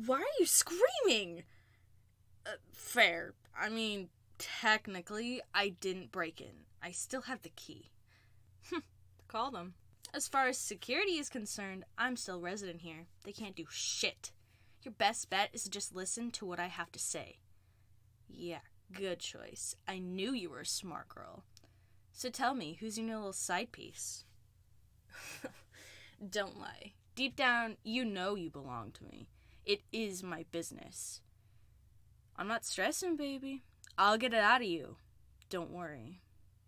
Why are you screaming? Fair. I mean, technically, I didn't break in. I still have the key. Call them. As far as security is concerned, I'm still resident here. They can't do shit. Your best bet is to just listen to what I have to say. Yeah, good choice. I knew you were a smart girl. So tell me, who's your new little side piece? Don't lie. Deep down, you know you belong to me. It is my business. I'm not stressing, baby. I'll get it out of you. Don't worry.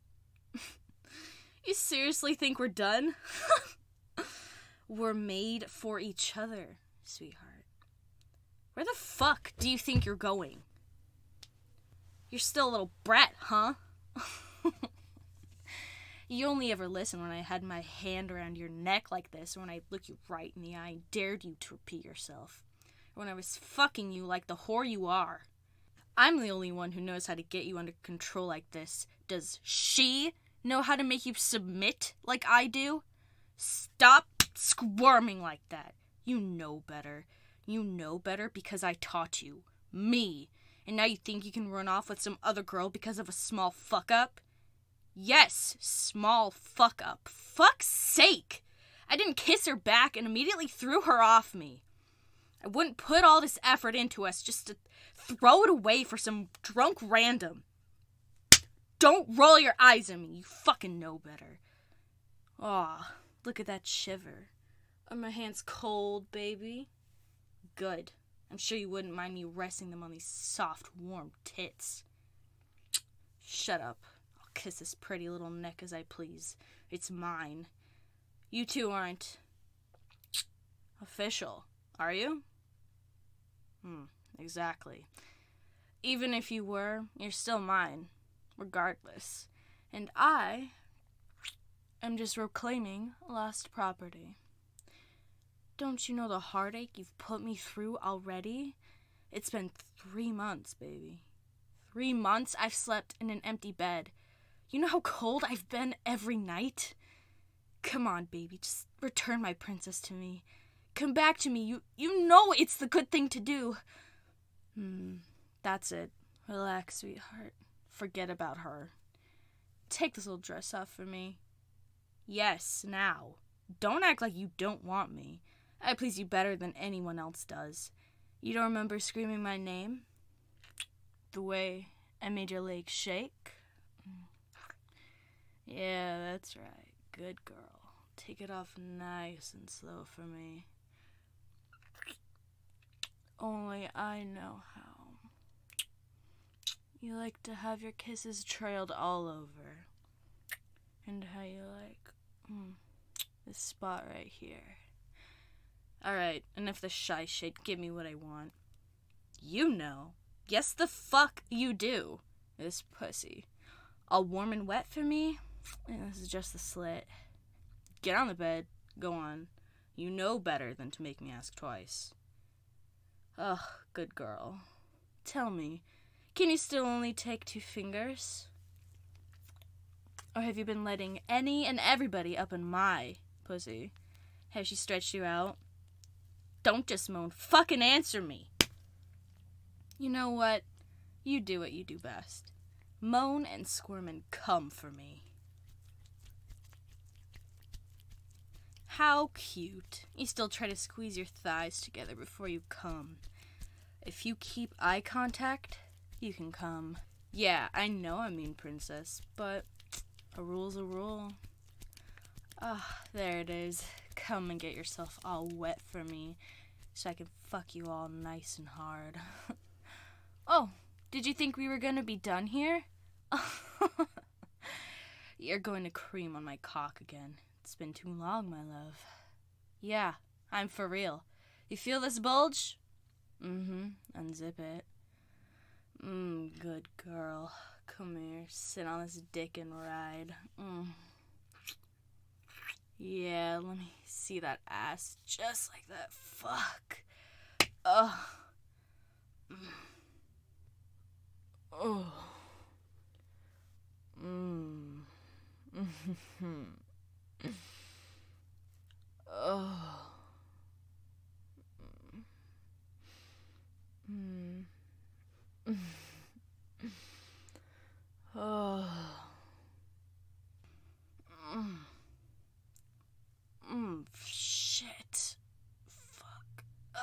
You seriously think we're done? We're made for each other, sweetheart. Where the fuck do you think you're going? You're still a little brat, huh? You only ever listen when I had my hand around your neck like this, or when I looked you right in the eye and dared you to repeat yourself, or when I was fucking you like the whore you are. I'm the only one who knows how to get you under control like this. Does she know how to make you submit like I do? Stop squirming like that. You know better. You know better because I taught you. Me. And now you think you can run off with some other girl because of a small fuck-up? Yes, small fuck-up. Fuck's sake! I didn't kiss her back and immediately threw her off me. I wouldn't put all this effort into us just to throw it away for some drunk random. Don't roll your eyes at me. You fucking know better. Aw, look at that shiver. Are my hands cold, baby? Good. I'm sure you wouldn't mind me resting them on these soft, warm tits. Shut up. I'll kiss this pretty little neck as I please. It's mine. You two aren't official, are you? Exactly. Even if you were, you're still mine, regardless. And I am just reclaiming lost property. Don't you know the heartache you've put me through already? It's been 3 months, baby. 3 months I've slept in an empty bed. You know how cold I've been every night? Come on, baby, just return my princess to me. Come back to me. You know it's the good thing to do. That's it. Relax, sweetheart. Forget about her. Take this little dress off for me. Yes, now. Don't act like you don't want me. I please you better than anyone else does. You don't remember screaming my name? The way I made your legs shake? Yeah, that's right. Good girl. Take it off nice and slow for me. Only I know how. You like to have your kisses trailed all over. And how you like this spot right here. Alright, enough the shy shit. Give me what I want. You know. Yes, the fuck you do. This pussy. All warm and wet for me? And this is just the slit. Get on the bed. Go on. You know better than to make me ask twice. Ugh, good girl. Tell me, can you still only take 2 fingers? Or have you been letting any and everybody up in my pussy? Has she stretched you out? Don't just moan. Fucking answer me. You know what? You do what you do best. Moan and squirm and come for me. How cute. You still try to squeeze your thighs together before you come. If you keep eye contact, you can come. Yeah, I know I mean princess, but a rule's a rule. There it is. Come and get yourself all wet for me, so I can fuck you all nice and hard. Oh, did you think we were gonna be done here? You're going to cream on my cock again. It's been too long, my love. Yeah, I'm for real. You feel this bulge? Unzip it. Good girl. Come here, sit on this dick and ride. Yeah, let me see that ass just like that. Fuck. Oh.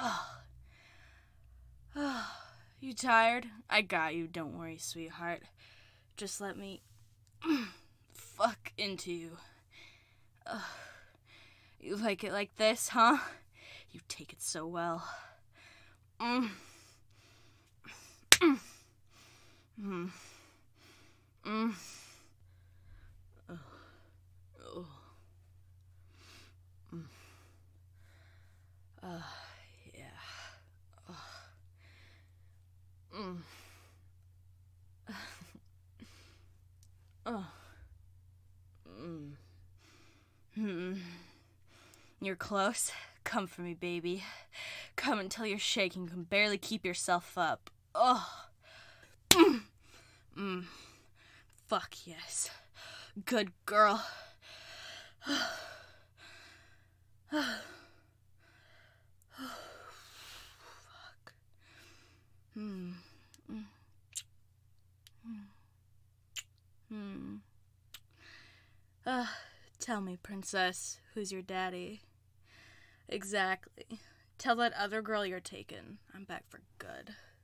You tired? I got you. Don't worry, sweetheart. Just let me fuck into you. You like it like this, huh? You take it so well. Oh. Yeah. You're close. Come for me, baby. Come until you're shaking and can barely keep yourself up. Fuck yes. Good girl. Fuck. Tell me, princess, who's your daddy? Exactly. Tell that other girl you're taken. I'm back for good.